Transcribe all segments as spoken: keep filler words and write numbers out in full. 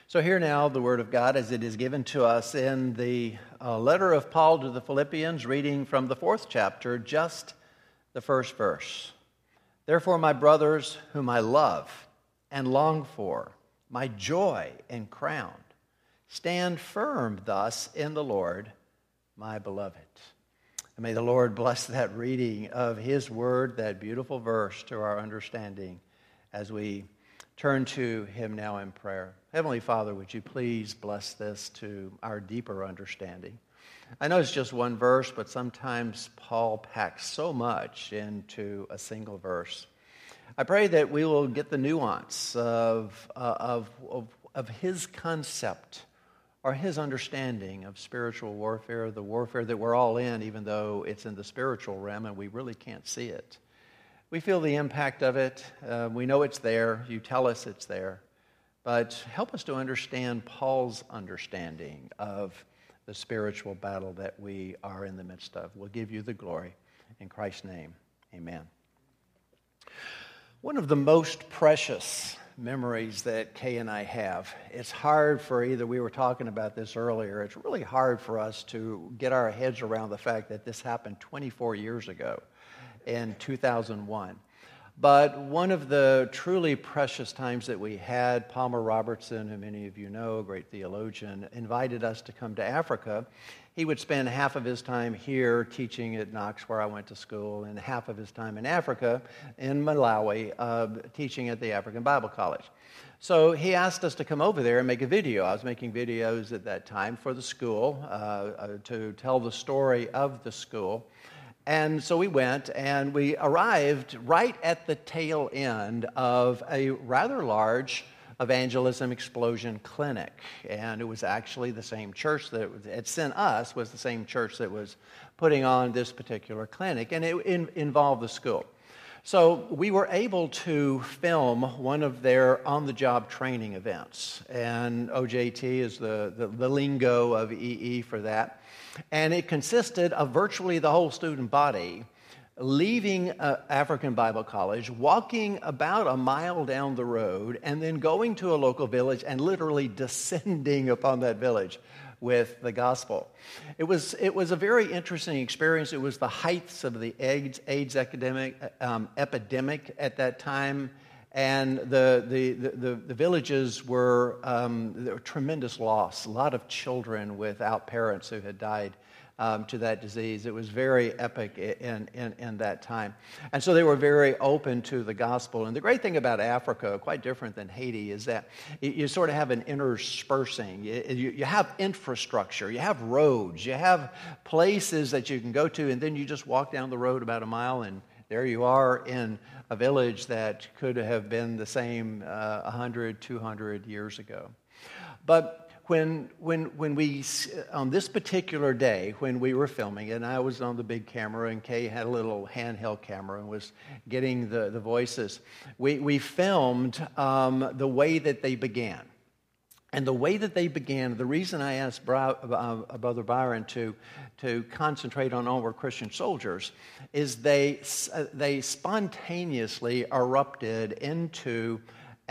So hear now the word of God as it is given to us in the uh, letter of Paul to the Philippians, reading from the fourth chapter, just the first verse. Therefore, my brothers, whom I love and long for, my joy and crown, stand firm thus in the Lord, my beloved. And may the Lord bless that reading of His word, that beautiful verse, to our understanding as we turn to Him now in prayer. Heavenly Father, would you please bless this to our deeper understanding? I know it's just one verse, but sometimes Paul packs so much into a single verse. I pray that we will get the nuance of, uh, of, of, of his concept or his understanding of spiritual warfare, the warfare that we're all in, even though it's in the spiritual realm and we really can't see it. We feel the impact of it. Uh, we know it's there. You tell us it's there. But help us to understand Paul's understanding of the spiritual battle that we are in the midst of. We'll give you the glory. In Christ's name, amen. One of the most precious memories that Kay and I have, it's hard for either, we were talking about this earlier, it's really hard for us to get our heads around the fact that this happened twenty-four years ago. In two thousand one. But one of the truly precious times that we had, Palmer Robertson, who many of you know, a great theologian, invited us to come to Africa. He would spend half of his time here teaching at Knox, where I went to school, and half of his time in Africa, in Malawi, uh, teaching at the African Bible College. So he asked us to come over there and make a video. I was making videos at that time for the school uh, uh, to tell the story of the school. And so we went, and we arrived right at the tail end of a rather large evangelism explosion clinic. And it was actually the same church that had sent us, was the same church that was putting on this particular clinic, and it in, involved the school. So we were able to film one of their on-the-job training events. And O J T is the, the, the lingo of E E for that. And it consisted of virtually the whole student body leaving uh, African Bible College, walking about a mile down the road, and then going to a local village and literally descending upon that village with the gospel. It was it was a very interesting experience. It was the heights of the AIDS, AIDS epidemic, um, epidemic at that time. And the the, the, the villages were, um, there were tremendous loss. A lot of children without parents who had died um, to that disease. It was very epic in, in, in that time. And so they were very open to the gospel. And the great thing about Africa, quite different than Haiti, is that you, you sort of have an interspersing. You, you, you have infrastructure. You have roads. You have places that you can go to, and then you just walk down the road about a mile, and there you are in a village that could have been the same uh, one hundred, two hundred years ago. But when when when we, on this particular day, when we were filming, and I was on the big camera, and Kay had a little handheld camera and was getting the, the voices, we, we filmed um, the way that they began. And the way that they began, the reason I asked Bra- uh, Brother Byron to, to concentrate on Onward Christian Soldiers is they, uh, they spontaneously erupted into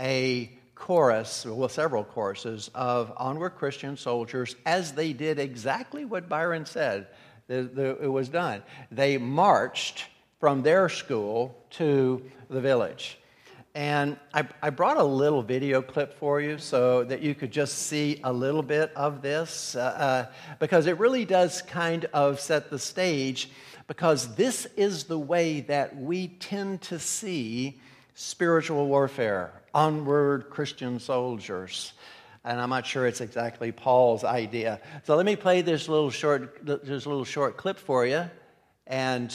a chorus, well, several choruses of Onward Christian Soldiers, as they did exactly what Byron said the, the, it was done. They marched from their school to the village. And I, I brought a little video clip for you so that you could just see a little bit of this, uh, uh, because it really does kind of set the stage, because this is the way that we tend to see spiritual warfare, onward Christian soldiers. And I'm not sure it's exactly Paul's idea. So let me play this little short, this little short clip for you, and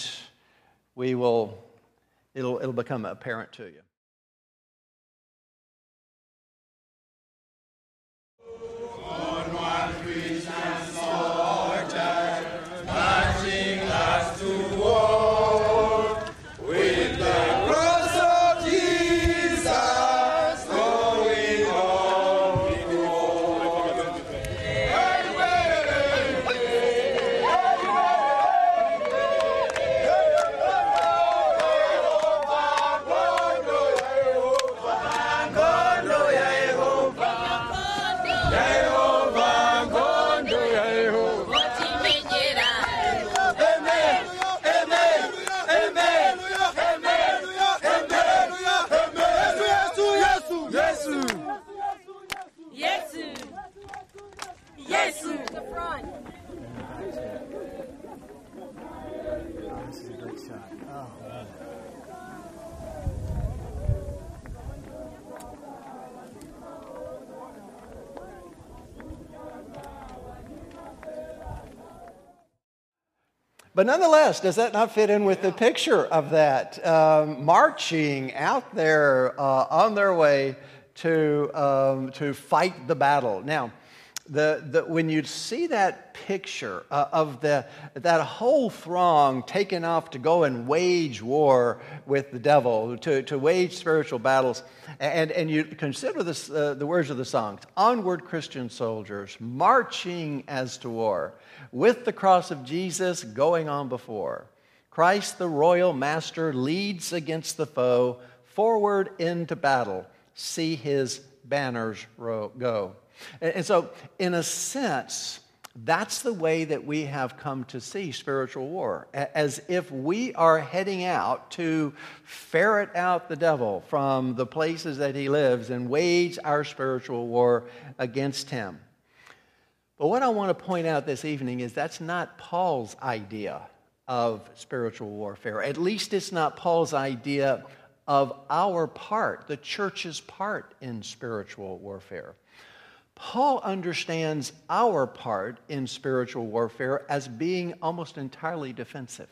we will, it'll, it'll become apparent to you. Oh, But nonetheless, does that not fit in with the picture of that? Um, marching out there uh, on their way to, um, to fight the battle. Now, the, the, when you see that picture uh, of the, that whole throng taken off to go and wage war with the devil, to, to wage spiritual battles, and, and you consider this, uh, the words of the songs, onward Christian soldiers, marching as to war, with the cross of Jesus going on before. Christ the royal master leads against the foe, forward into battle, see his banners go. And so, in a sense, that's the way that we have come to see spiritual war, as if we are heading out to ferret out the devil from the places that he lives and wage our spiritual war against him. But what I want to point out this evening is that's not Paul's idea of spiritual warfare. At least it's not Paul's idea of our part, the church's part in spiritual warfare. Paul understands our part in spiritual warfare as being almost entirely defensive.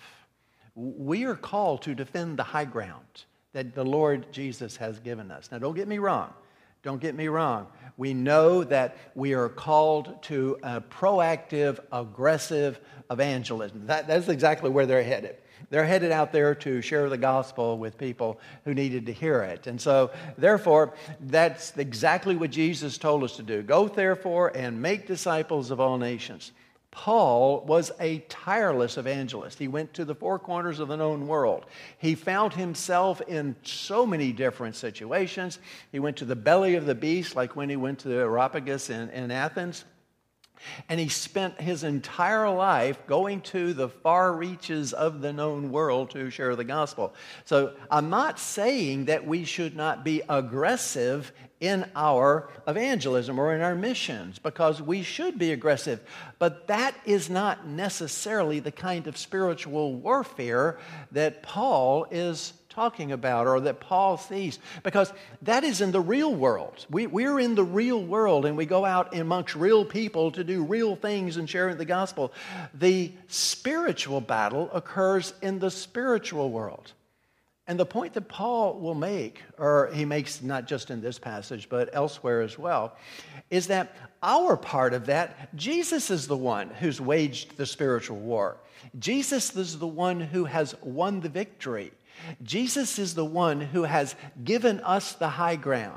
We are called to defend the high ground that the Lord Jesus has given us. Now, don't get me wrong. Don't get me wrong. We know that we are called to a proactive, aggressive evangelism. That, that's exactly where they're headed. They're headed out there to share the gospel with people who needed to hear it. And so, therefore, that's exactly what Jesus told us to do. Go, therefore, and make disciples of all nations. Paul was a tireless evangelist. He went to the four corners of the known world. He found himself in so many different situations. He went to the belly of the beast, like when he went to the Areopagus in, in Athens. And he spent his entire life going to the far reaches of the known world to share the gospel. So I'm not saying that we should not be aggressive in our evangelism or in our missions, because we should be aggressive. But that is not necessarily the kind of spiritual warfare that Paul is talking about, or that Paul sees, because that is in the real world. We, we're in the real world, and we go out amongst real people to do real things and sharing the gospel. The spiritual battle occurs in the spiritual world. And the point that Paul will make, or he makes not just in this passage, but elsewhere as well, is that our part of that, Jesus is the one who's waged the spiritual war. Jesus is the one who has won the victory. Jesus is the one who has given us the high ground,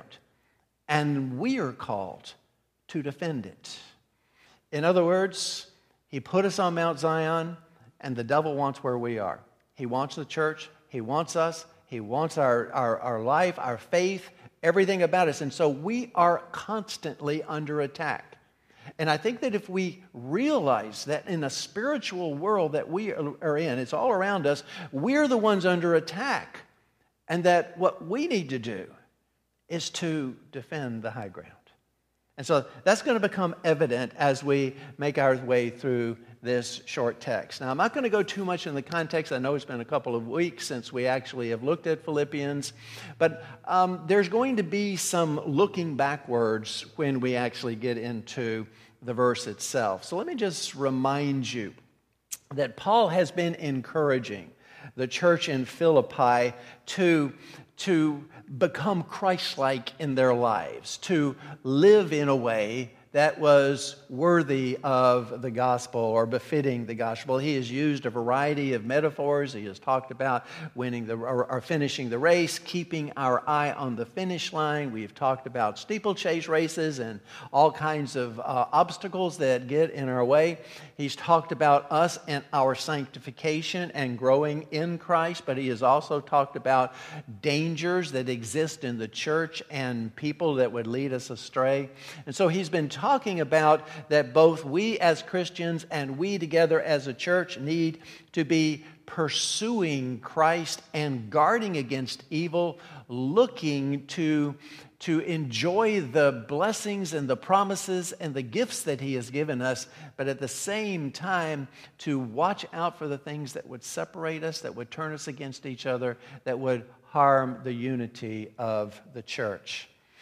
and we are called to defend it. In other words, he put us on Mount Zion, and the devil wants where we are. He wants the church. He wants us. He wants our, our, our life, our faith, everything about us. And so we are constantly under attack. And I think that if we realize that in a spiritual world that we are in, it's all around us, we're the ones under attack. And that what we need to do is to defend the high ground. And so that's going to become evident as we make our way through this short text. Now, I'm not going to go too much in the context. I know it's been a couple of weeks since we actually have looked at Philippians. But um, there's going to be some looking backwards when we actually get into the verse itself. So let me just remind you that Paul has been encouraging the church in Philippi to to become Christ-like in their lives, to live in a way that was worthy of the gospel or befitting the gospel. He has used a variety of metaphors. He has talked about winning the or, or finishing the race, keeping our eye on the finish line. We've talked about steeplechase races and all kinds of uh, obstacles that get in our way. He's talked about us and our sanctification and growing in Christ, but he has also talked about dangers that exist in the church and people that would lead us astray. And so he's been talking about that both we as Christians and we together as a church need to be pursuing Christ and guarding against evil, looking to to enjoy the blessings and the promises and the gifts that he has given us, but at the same time to watch out for the things that would separate us, that would turn us against each other, that would harm the unity of the church.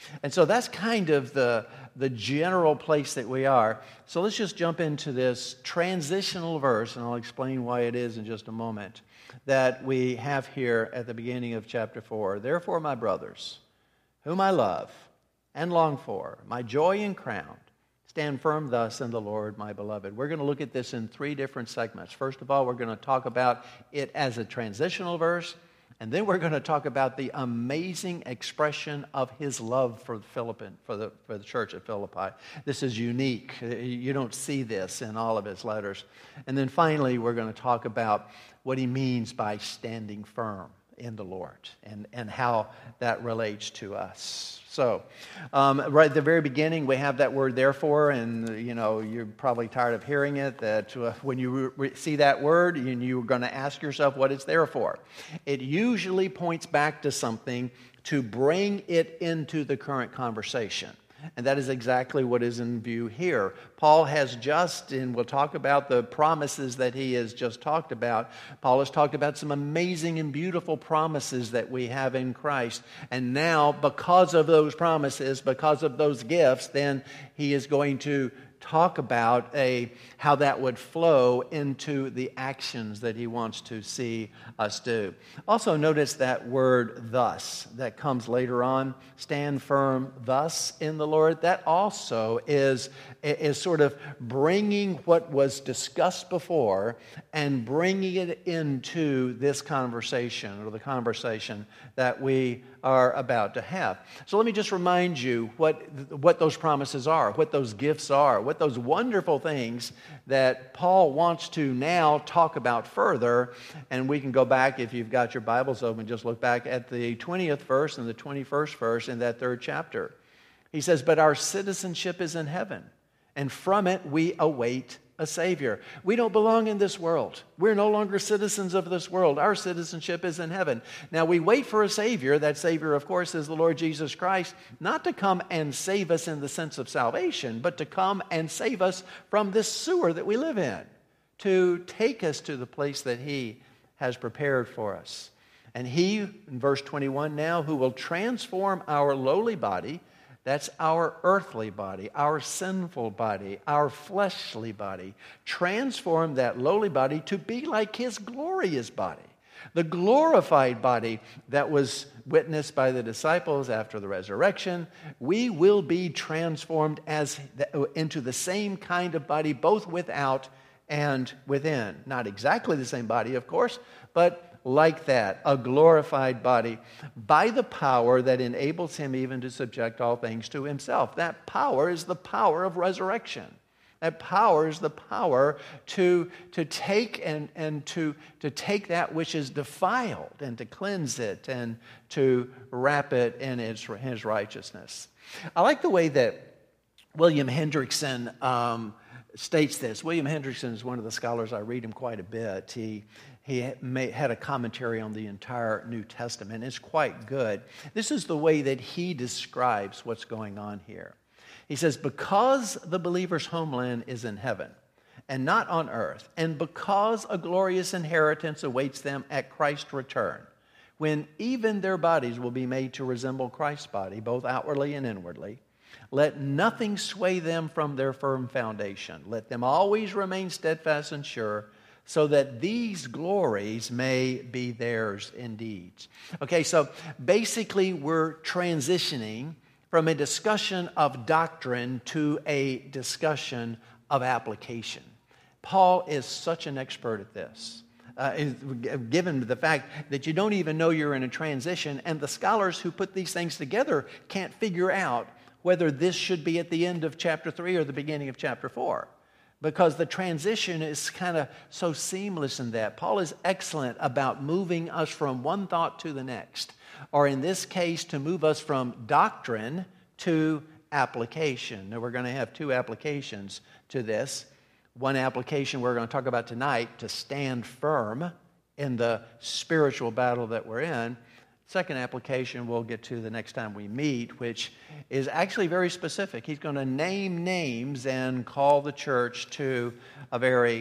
And so that's kind of the, the general place that we are. So let's just jump into this transitional verse, and I'll explain why it is in just a moment, that we have here at the beginning of chapter four. Therefore, my brothers, whom I love and long for, my joy and crown, stand firm thus in the Lord, my beloved. We're going to look at this in three different segments. First of all, we're going to talk about it as a transitional verse, and then we're going to talk about the amazing expression of his love for the Philippian, for the for the church at Philippi. This is unique. You don't see this in all of his letters. And then finally, we're going to talk about what he means by standing firm in the Lord and, and how that relates to us. So, um, right at the very beginning, we have that word therefore, and, you know, you're probably tired of hearing it, that uh, when you re- see that word, and you're going to ask yourself what it's there for. It usually points back to something to bring it into the current conversation. And that is exactly what is in view here. Paul has just, and we'll talk about the promises that he has just talked about. Paul has talked about some amazing and beautiful promises that we have in Christ. And now, because of those promises, because of those gifts, then he is going to talk about a how that would flow into the actions that he wants to see us do. Also notice that word thus that comes later on, stand firm thus in the Lord. That also is, is sort of bringing what was discussed before and bringing it into this conversation or the conversation that we are about to have. So let me just remind you what, what those promises are, what those gifts are, what those wonderful things that Paul wants to now talk about further. And we can go back, if you've got your Bibles open, just look back at the twentieth verse and the twenty-first verse in that third chapter. He says, but our citizenship is in heaven, and from it we await a Savior. We don't belong in this world. We're no longer citizens of this world. Our citizenship is in heaven. Now we wait for a Savior. That Savior, of course, is the Lord Jesus Christ, not to come and save us in the sense of salvation, but to come and save us from this sewer that we live in, to take us to the place that He has prepared for us. And He, in verse twenty-one now, who will transform our lowly body, that's our earthly body, our sinful body, our fleshly body. Transform that lowly body to be like His glorious body. The glorified body that was witnessed by the disciples after the resurrection. We will be transformed as the, into the same kind of body, both without and within. Not exactly the same body, of course, but like that, a glorified body, by the power that enables Him even to subject all things to Himself. That power is the power of resurrection. That power is the power to, to take and, and to, to take that which is defiled and to cleanse it and to wrap it in its, His righteousness. I like the way that William Hendrickson um, states this. William Hendrickson is one of the scholars. I read him quite a bit. He He had a commentary on the entire New Testament. It's quite good. This is the way that he describes what's going on here. He says, because the believer's homeland is in heaven and not on earth, and because a glorious inheritance awaits them at Christ's return, when even their bodies will be made to resemble Christ's body, both outwardly and inwardly, let nothing sway them from their firm foundation. Let them always remain steadfast and sure, so that these glories may be theirs indeed. Okay, so basically we're transitioning from a discussion of doctrine to a discussion of application. Paul is such an expert at this. Uh, given the fact that you don't even know you're in a transition, and the scholars who put these things together can't figure out whether this should be at the end of chapter three or the beginning of chapter four. Because the transition is kind of so seamless in that. Paul is excellent about moving us from one thought to the next. Or in this case, to move us from doctrine to application. Now we're going to have two applications to this. One application we're going to talk about tonight, to stand firm in the spiritual battle that we're in. Second application we'll get to the next time we meet, which is actually very specific. He's going to name names and call the church to a very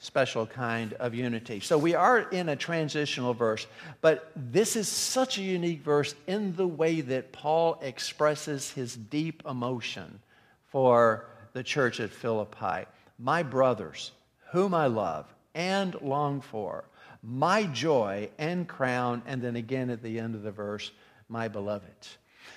special kind of unity. So we are in a transitional verse, but this is such a unique verse in the way that Paul expresses his deep emotion for the church at Philippi. My brothers, whom I love and long for, my joy and crown, and then again at the end of the verse, my beloved.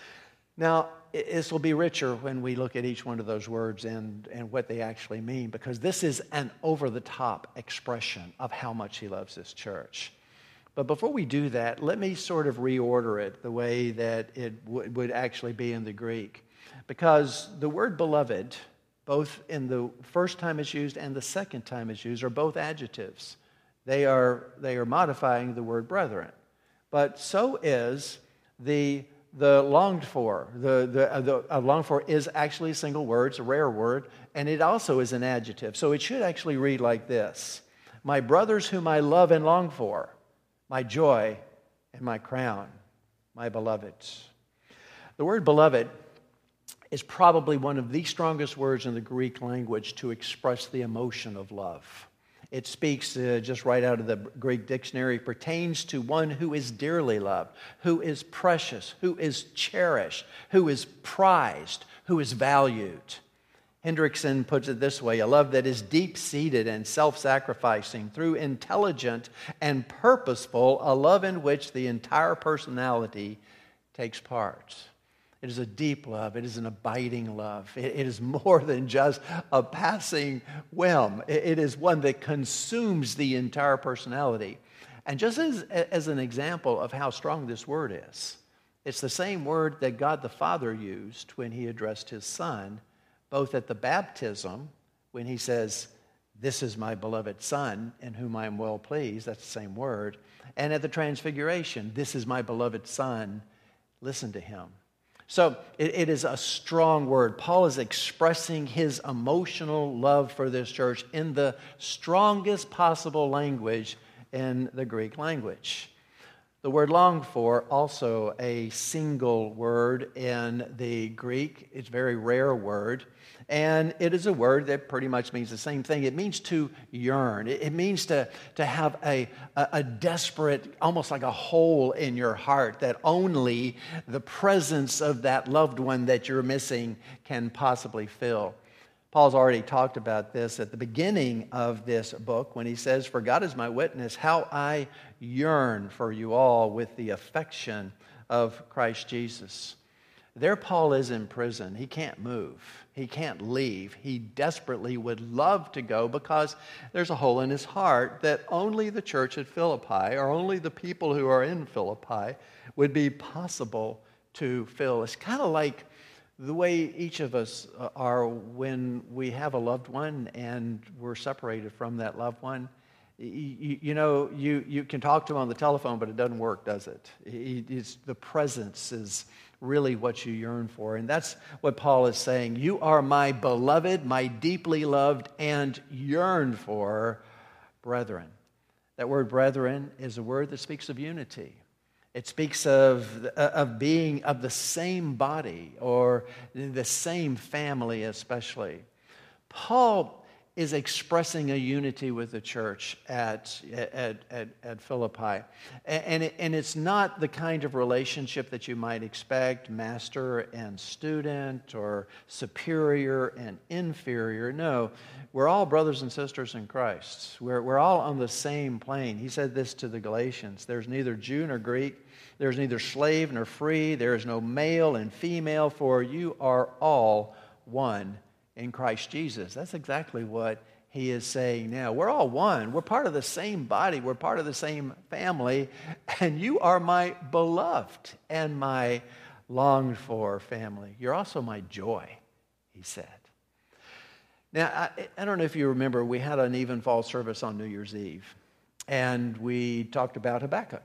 Now, this will be richer when we look at each one of those words and, and what they actually mean, because this is an over-the-top expression of how much he loves this church. But before we do that, let me sort of reorder it the way that it w- would actually be in the Greek. Because the word beloved, both in the first time it's used and the second time it's used, are both adjectives. They are, they are modifying the word brethren. But so is the The longed for, the, the, the uh, longed for is actually a single word, it's a rare word, and it also is an adjective. So it should actually read like this: my brothers whom I love and long for, my joy and my crown, my beloved. The word beloved is probably one of the strongest words in the Greek language to express the emotion of love. It speaks, uh, just right out of the Greek dictionary, pertains to one who is dearly loved, who is precious, who is cherished, who is prized, who is valued. Hendrickson puts it this way: a love that is deep-seated and self-sacrificing, through intelligent and purposeful, a love in which the entire personality takes part. It is a deep love. It is an abiding love. It, it is more than just a passing whim. It, it is one that consumes the entire personality. And just as, as an example of how strong this word is, it's the same word that God the Father used when he addressed his Son, both at the baptism, when he says, "This is my beloved Son, in whom I am well pleased." That's the same word. And at the transfiguration, "This is my beloved Son, listen to him." So it, it is a strong word. Paul is expressing his emotional love for this church in the strongest possible language in the Greek language. The word longed for, also a single word in the Greek. It's a very rare word. And it is a word that pretty much means the same thing. It means to yearn. It means to, to have a, a, a desperate, almost like a hole in your heart that only the presence of that loved one that you're missing can possibly fill. Paul's already talked about this at the beginning of this book when he says, "For God is my witness, how I yearn for you all with the affection of Christ Jesus." There Paul is in prison. He can't move. He can't leave. He desperately would love to go because there's a hole in his heart that only the church at Philippi, or only the people who are in Philippi, would be possible to fill. It's kind of like the way each of us are when we have a loved one and we're separated from that loved one. You, you know, you, you can talk to him on the telephone, but it doesn't work, does it? It's, the presence is really what you yearn for. And that's what Paul is saying. You are my beloved, my deeply loved, and yearned for brethren. That word brethren is a word that speaks of unity. It speaks of, of being of the same body or the same family especially. Paul is expressing a unity with the church at, at, at, at Philippi. And, it, and it's not the kind of relationship that you might expect, master and student or superior and inferior. No, we're all brothers and sisters in Christ. We're, we're all on the same plane. He said this to the Galatians: "There's neither Jew nor Greek, there's neither slave nor free, there is no male and female, for you are all one in Christ Jesus." That's exactly what he is saying now. We're all one. We're part of the same body. We're part of the same family. And you are my beloved and my longed for family. You're also my joy, he said. Now, I, I don't know if you remember, we had an even fall service on New Year's Eve. And we talked about Habakkuk.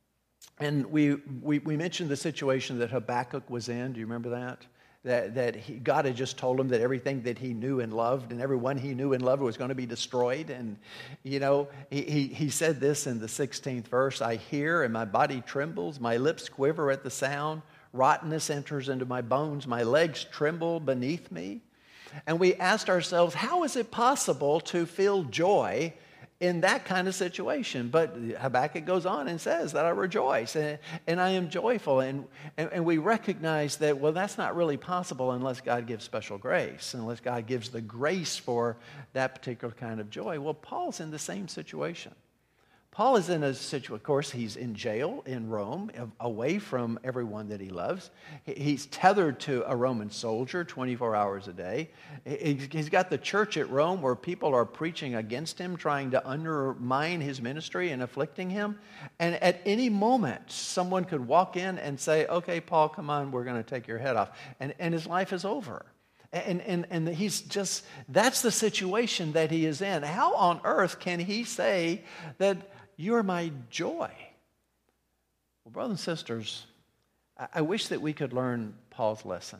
And we, we, we mentioned the situation that Habakkuk was in. Do you remember that? That, that he, God had just told him that everything that he knew and loved and everyone he knew and loved was going to be destroyed. And, you know, he, he, he said this in the sixteenth verse: "I hear and my body trembles, my lips quiver at the sound, rottenness enters into my bones, my legs tremble beneath me." And we asked ourselves, how is it possible to feel joy in that kind of situation. But Habakkuk goes on and says that I rejoice and, and I am joyful. And, and, and we recognize that, well, that's not really possible unless God gives special grace, unless God gives the grace for that particular kind of joy. Well, Paul's in the same situation. Paul is in a situation, of course, he's in jail in Rome, away from everyone that he loves. He's tethered to a Roman soldier twenty-four hours a day. He's got the church at Rome where people are preaching against him, trying to undermine his ministry and afflicting him. And at any moment, someone could walk in and say, okay, Paul, come on, we're going to take your head off. And, and his life is over. And, and, and he's just, that's the situation that he is in. How on earth can he say that you are my joy? Well, brothers and sisters, I, I wish that we could learn Paul's lesson.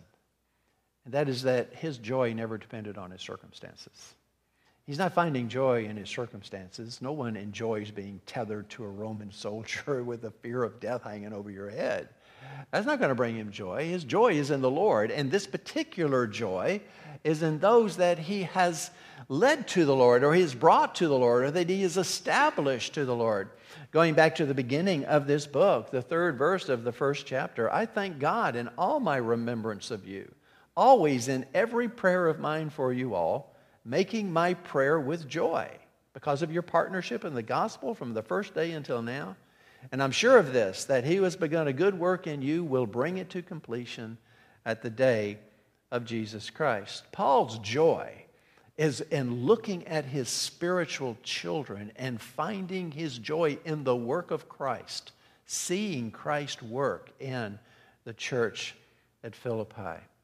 And that is that his joy never depended on his circumstances. He's not finding joy in his circumstances. No one enjoys being tethered to a Roman soldier with the fear of death hanging over your head. That's not going to bring him joy. His joy is in the Lord. And this particular joy is in those that he has led to the Lord, or he has brought to the Lord, or that he has established to the Lord. Going back to the beginning of this book, the third verse of the first chapter, I thank God in all my remembrance of you, always in every prayer of mine for you all, making my prayer with joy because of your partnership in the gospel from the first day until now. And I'm sure of this, that he who has begun a good work in you will bring it to completion at the day of Jesus Christ. Paul's joy is in looking at his spiritual children and finding his joy in the work of Christ, seeing Christ work in the church at Philippi.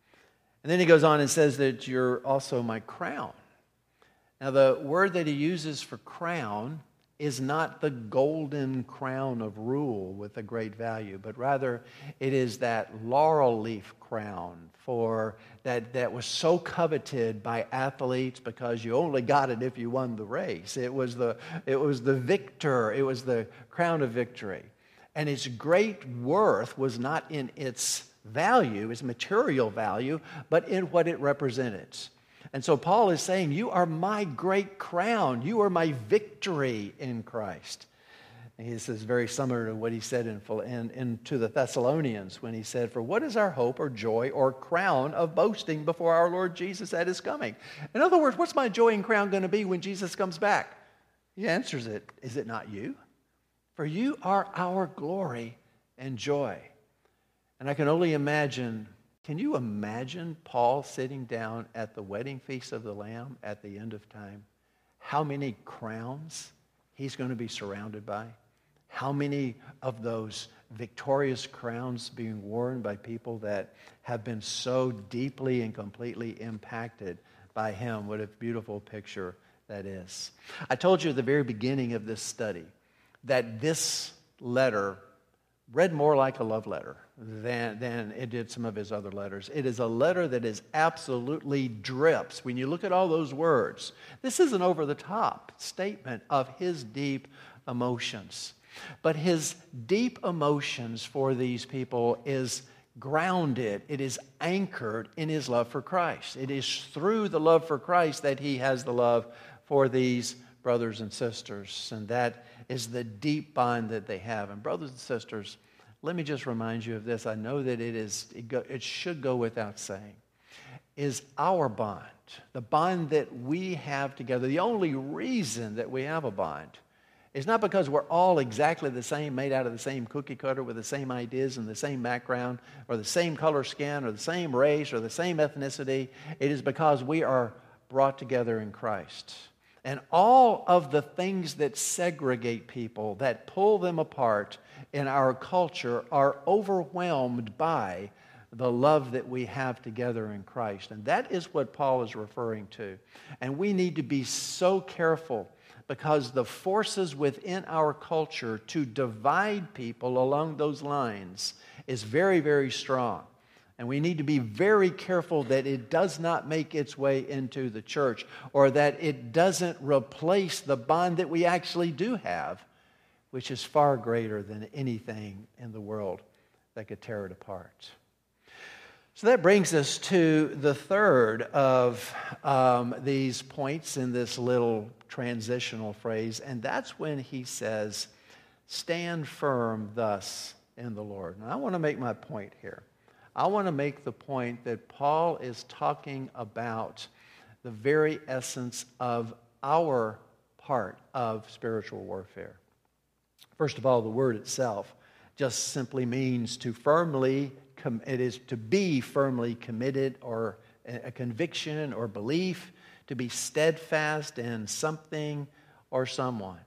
And then he goes on and says that you're also my crown. Now, the word that he uses for crown is not the golden crown of rule with a great value, but rather it is that laurel leaf crown for that, that was so coveted by athletes because you only got it if you won the race. It was the, it was the victor. It was the crown of victory. And its great worth was not in its value, its material value, but in what it represented. And so Paul is saying, you are my great crown. You are my victory in Christ. And this is very similar to what he said in, in, in to the Thessalonians when he said, for what is our hope or joy or crown of boasting before our Lord Jesus at his coming? In other words, what's my joy and crown going to be when Jesus comes back? He answers it, is it not you? For you are our glory and joy. And I can only imagine, can you imagine Paul sitting down at the wedding feast of the Lamb at the end of time? How many crowns he's going to be surrounded by? How many of those victorious crowns being worn by people that have been so deeply and completely impacted by him? What a beautiful picture that is. I told you at the very beginning of this study that this letter read more like a love letter than, than it did some of his other letters. It is a letter that is absolutely drips. When you look at all those words, this is an over-the-top statement of his deep emotions. But his deep emotions for these people is grounded, it is anchored in his love for Christ. It is through the love for Christ that he has the love for these brothers and sisters. And that is the deep bond that they have. And brothers and sisters, let me just remind you of this. I know that it is it, go, it should go without saying, is our bond, the bond that we have together. The only reason that we have a bond is not because we're all exactly the same, made out of the same cookie cutter with the same ideas and the same background or the same color skin or the same race or the same ethnicity. It is because we are brought together in Christ. And all of the things that segregate people, that pull them apart in our culture, are overwhelmed by the love that we have together in Christ. And that is what Paul is referring to. And we need to be so careful because the forces within our culture to divide people along those lines is very, very strong. And we need to be very careful that it does not make its way into the church or that it doesn't replace the bond that we actually do have, which is far greater than anything in the world that could tear it apart. So that brings us to the third of um, these points in this little transitional phrase, and that's when he says, stand firm thus in the Lord. Now, I want to make my point here. I want to make the point that Paul is talking about the very essence of our part of spiritual warfare. First of all, the word itself just simply means to firmly, com- it is to be firmly committed, or a conviction or belief, to be steadfast in something or someone.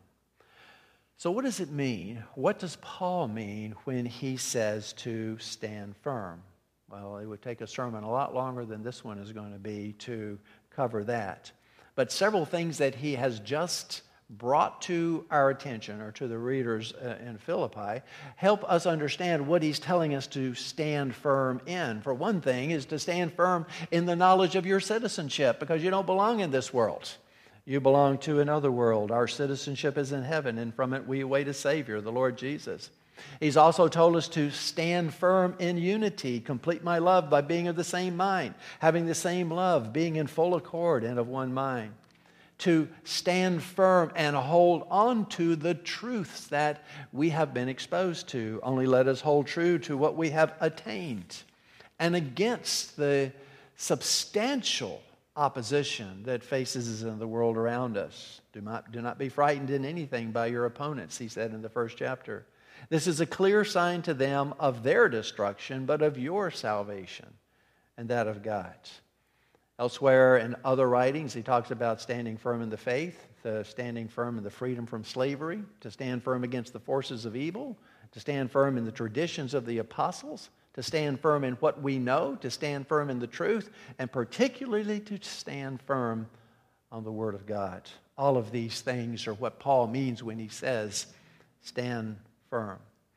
So what does it mean? What does Paul mean when he says to stand firm? Well, it would take a sermon a lot longer than this one is going to be to cover that. But several things that he has just brought to our attention, or to the readers uh, in Philippi, help us understand what he's telling us to stand firm in. For one thing is to stand firm in the knowledge of your citizenship, because you don't belong in this world. You belong to another world. Our citizenship is in heaven, and from it we await a Savior, the Lord Jesus. He's also told us to stand firm in unity, complete my love by being of the same mind, having the same love, being in full accord and of one mind. To stand firm and hold on to the truths that we have been exposed to. Only let us hold true to what we have attained, and against the substantial opposition that faces in the world around us. Do not, do not be frightened in anything by your opponents, he said in the first chapter. This is a clear sign to them of their destruction, but of your salvation and that of God. Elsewhere in other writings, he talks about standing firm in the faith, the standing firm in the freedom from slavery, to stand firm against the forces of evil, to stand firm in the traditions of the apostles, to stand firm in what we know, to stand firm in the truth, and particularly to stand firm on the Word of God. All of these things are what Paul means when he says, stand firm.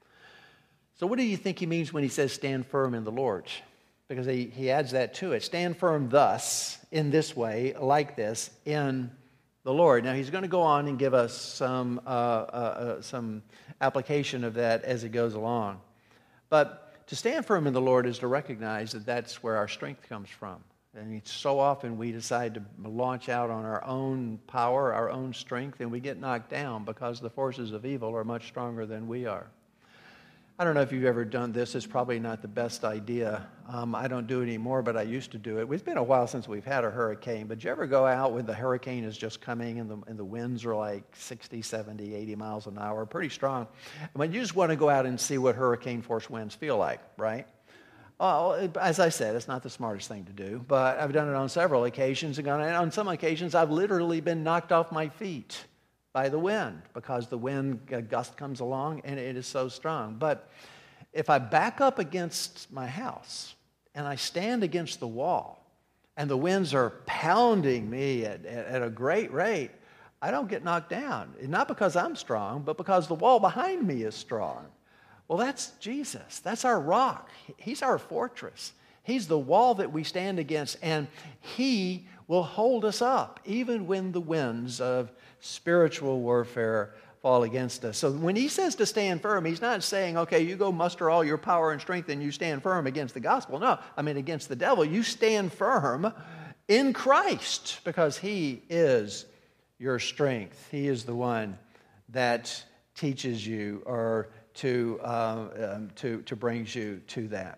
So what do you think he means when he says stand firm in the Lord? Because he, he adds that to it. Stand firm thus, in this way, like this, in the Lord. Now, he's going to go on and give us some, uh, uh, uh, some application of that as he goes along. But to stand firm in the Lord is to recognize that that's where our strength comes from. And so often we decide to launch out on our own power, our own strength, and we get knocked down because the forces of evil are much stronger than we are. I don't know if you've ever done this. It's probably not the best idea. Um, I don't do it anymore, but I used to do it. It's been a while since we've had a hurricane, but did you ever go out when the hurricane is just coming and the, and the winds are like sixty, seventy, eighty miles an hour, pretty strong? I mean, you just want to go out and see what hurricane force winds feel like, right? Well, as I said, it's not the smartest thing to do, but I've done it on several occasions, and on some occasions I've literally been knocked off my feet by the wind, because the wind gust comes along and it is so strong. But if I back up against my house and I stand against the wall and the winds are pounding me at, at, at a great rate, I don't get knocked down. Not because I'm strong, but because the wall behind me is strong. Well, that's Jesus. That's our rock. He's our fortress. He's the wall that we stand against, and he will hold us up even when the winds of spiritual warfare fall against us. So when he says to stand firm, he's not saying, okay, you go muster all your power and strength and you stand firm against the gospel. No, I mean against the devil. You stand firm in Christ, because he is your strength. He is the one that teaches you, or to uh, um, to to brings you to that.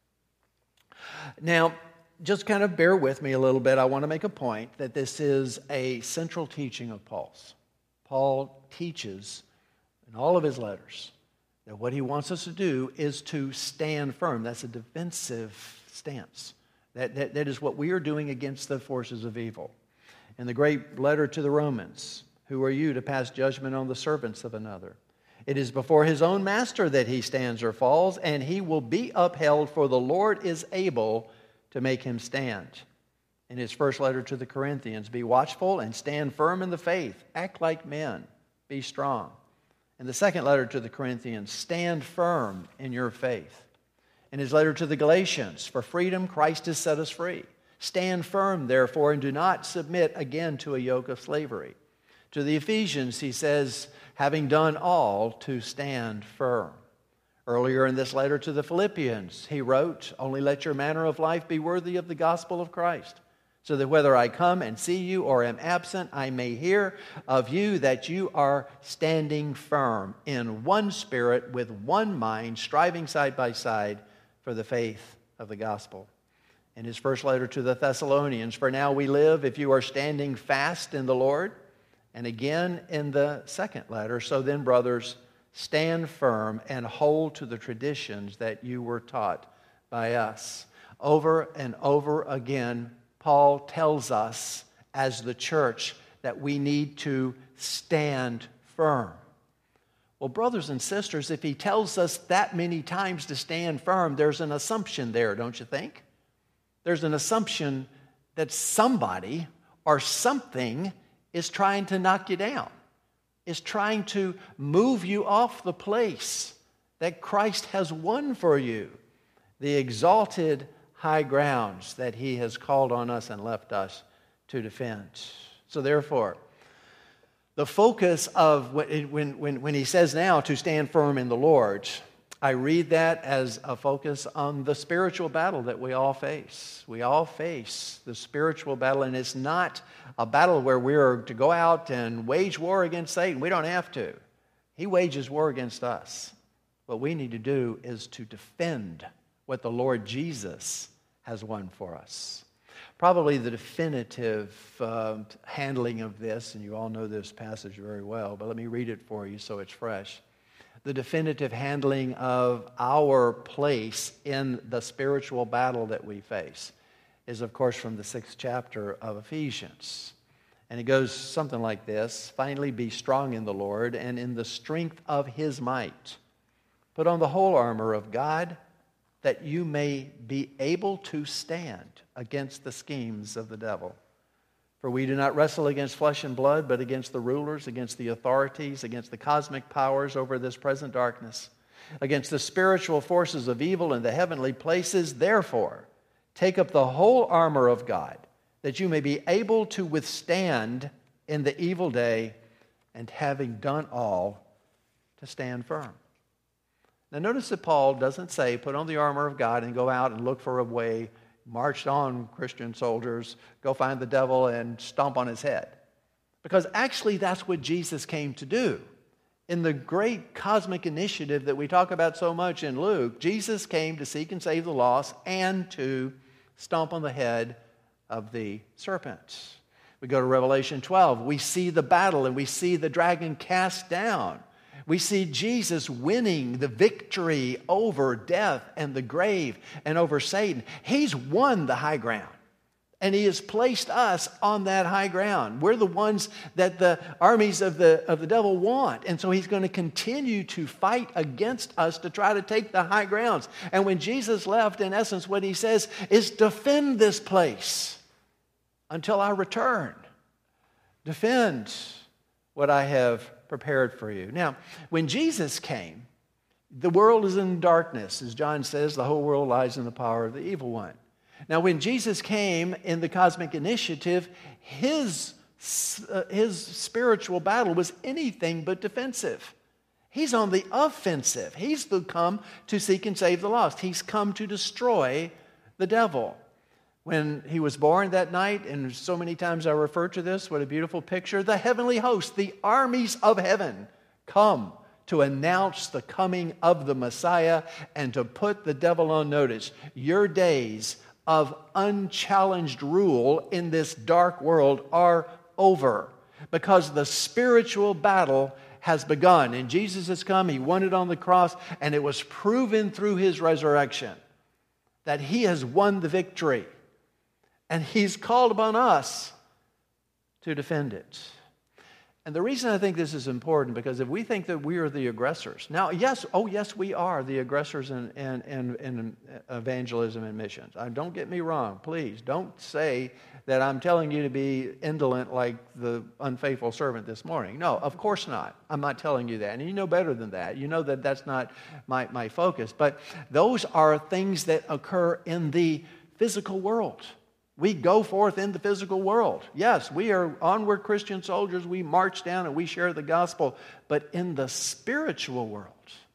Now, just kind of bear with me a little bit. I want to make a point that this is a central teaching of Paul's. Paul teaches in all of his letters that what he wants us to do is to stand firm. That's a defensive stance. That, that, that is what we are doing against the forces of evil. In the great letter to the Romans, who are you to pass judgment on the servants of another? It is before his own master that he stands or falls, and he will be upheld, for the Lord is able to make him stand. In his first letter to the Corinthians, be watchful and stand firm in the faith. Act like men. Be strong. In the second letter to the Corinthians, stand firm in your faith. In his letter to the Galatians, for freedom Christ has set us free. Stand firm, therefore, and do not submit again to a yoke of slavery. To the Ephesians, he says, having done all, to stand firm. Earlier in this letter to the Philippians, he wrote, "Only let your manner of life be worthy of the gospel of Christ, so that whether I come and see you or am absent, I may hear of you that you are standing firm in one spirit with one mind, striving side by side for the faith of the gospel." In his first letter to the Thessalonians, "For now we live if you are standing fast in the Lord." And again in the second letter, "So then, brothers, stand firm and hold to the traditions that you were taught by us." Over and over again, Paul tells us as the church that we need to stand firm. Well, brothers and sisters, if he tells us that many times to stand firm, there's an assumption there, don't you think? There's an assumption that somebody or something is trying to knock you down, is trying to move you off the place that Christ has won for you, the exalted high grounds that he has called on us and left us to defend. So therefore, the focus of when, when, when he says now to stand firm in the Lord, I read that as a focus on the spiritual battle that we all face. We all face the spiritual battle, and it's not a battle where we're to go out and wage war against Satan. We don't have to. He wages war against us. What we need to do is to defend what the Lord Jesus has won for us. Probably the definitive uh, handling of this, and you all know this passage very well, but let me read it for you so it's fresh. The definitive handling of our place in the spiritual battle that we face is, of course, from the sixth chapter of Ephesians. And it goes something like this: "Finally, be strong in the Lord and in the strength of his might. Put on the whole armor of God, that you may be able to stand against the schemes of the devil. For we do not wrestle against flesh and blood, but against the rulers, against the authorities, against the cosmic powers over this present darkness, against the spiritual forces of evil in the heavenly places. Therefore, take up the whole armor of God, that you may be able to withstand in the evil day, and having done all, to stand firm." Now notice that Paul doesn't say, put on the armor of God and go out and look for a way, march on, Christian soldiers, go find the devil and stomp on his head. Because actually that's what Jesus came to do. In the great cosmic initiative that we talk about so much in Luke, Jesus came to seek and save the lost and to stomp on the head of the serpent. We go to Revelation twelve. We see the battle and we see the dragon cast down. We see Jesus winning the victory over death and the grave and over Satan. He's won the high ground, and he has placed us on that high ground. We're the ones that the armies of the, of the devil want, and so he's going to continue to fight against us to try to take the high grounds. And when Jesus left, in essence, what he says is, defend this place until I return. Defend what I have prepared for you. Now, when Jesus came, the world is in darkness. As John says, the whole world lies in the power of the evil one. Now, when Jesus came in the cosmic initiative, his, uh, his spiritual battle was anything but defensive. He's on the offensive. He's come to seek and save the lost. He's come to destroy the devil. When he was born that night, and so many times I refer to this, what a beautiful picture, the heavenly host, the armies of heaven, come to announce the coming of the Messiah and to put the devil on notice. Your days of unchallenged rule in this dark world are over, because the spiritual battle has begun. And Jesus has come, he won it on the cross, and it was proven through his resurrection that he has won the victory. And he's called upon us to defend it. And the reason I think this is important, because if we think that we are the aggressors, now, yes, oh yes, we are the aggressors in, in, in, in evangelism and missions. Uh, don't get me wrong, please. Don't say that I'm telling you to be indolent like the unfaithful servant this morning. No, of course not. I'm not telling you that. And you know better than that. You know that that's not my, my focus. But those are things that occur in the physical world. We go forth in the physical world. Yes, we are onward Christian soldiers. We march down and we share the gospel. But in the spiritual world,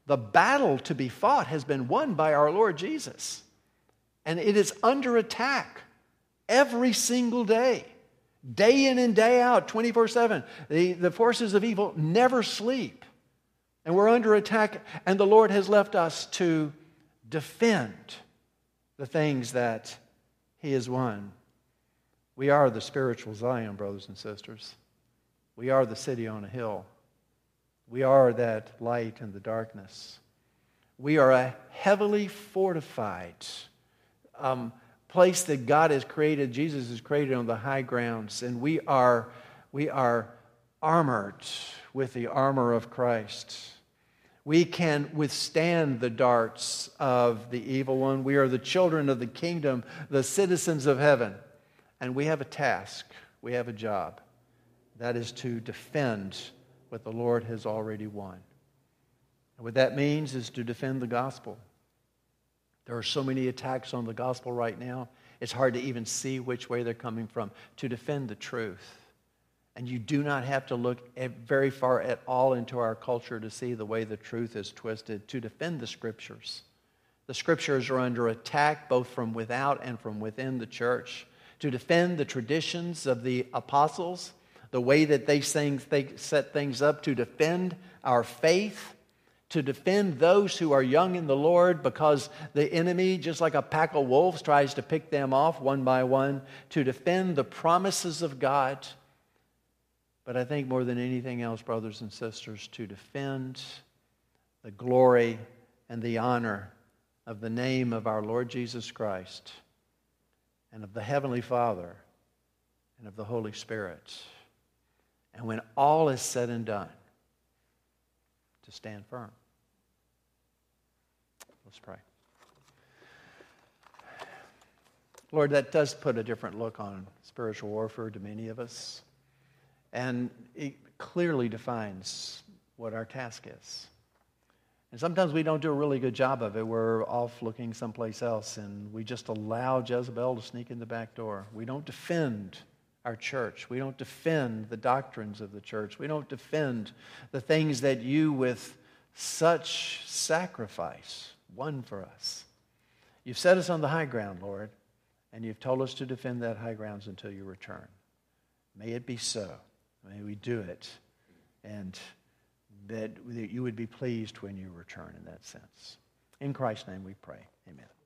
The battle to be fought has been won by our Lord Jesus. And it is under attack every single day. Day in and day out, twenty-four seven. The, the forces of evil never sleep. And we're under attack, and the Lord has left us to defend the things that He has won. We are the spiritual Zion, brothers and sisters. We are the city on a hill. We are that light in the darkness. We are a heavily fortified um, place that God has created, Jesus has created on the high grounds, and we are, we are armored with the armor of Christ. We can withstand the darts of the evil one. We are the children of the kingdom, the citizens of heaven. And we have a task, we have a job. That is to defend what the Lord has already won. And what that means is to defend the gospel. There are so many attacks on the gospel right now, it's hard to even see which way they're coming from. To defend the truth. And you do not have to look at very far at all into our culture to see the way the truth is twisted. To defend the Scriptures. The Scriptures are under attack both from without and from within the church. To defend the traditions of the apostles, the way that they set things up, to defend our faith, to defend those who are young in the Lord, because the enemy, just like a pack of wolves, tries to pick them off one by one, to defend the promises of God. But I think more than anything else, brothers and sisters, to defend the glory and the honor of the name of our Lord Jesus Christ and of the Heavenly Father and of the Holy Spirit. And when all is said and done, to stand firm. Let's pray. Lord, that does put a different look on spiritual warfare to many of us. And it clearly defines what our task is. And sometimes we don't do a really good job of it. We're off looking someplace else, and we just allow Jezebel to sneak in the back door. We don't defend our church. We don't defend the doctrines of the church. We don't defend the things that you, with such sacrifice, won for us. You've set us on the high ground, Lord, and you've told us to defend that high grounds until you return. May it be so. May we do it, and that you would be pleased when you return in that sense. In Christ's name we pray. Amen.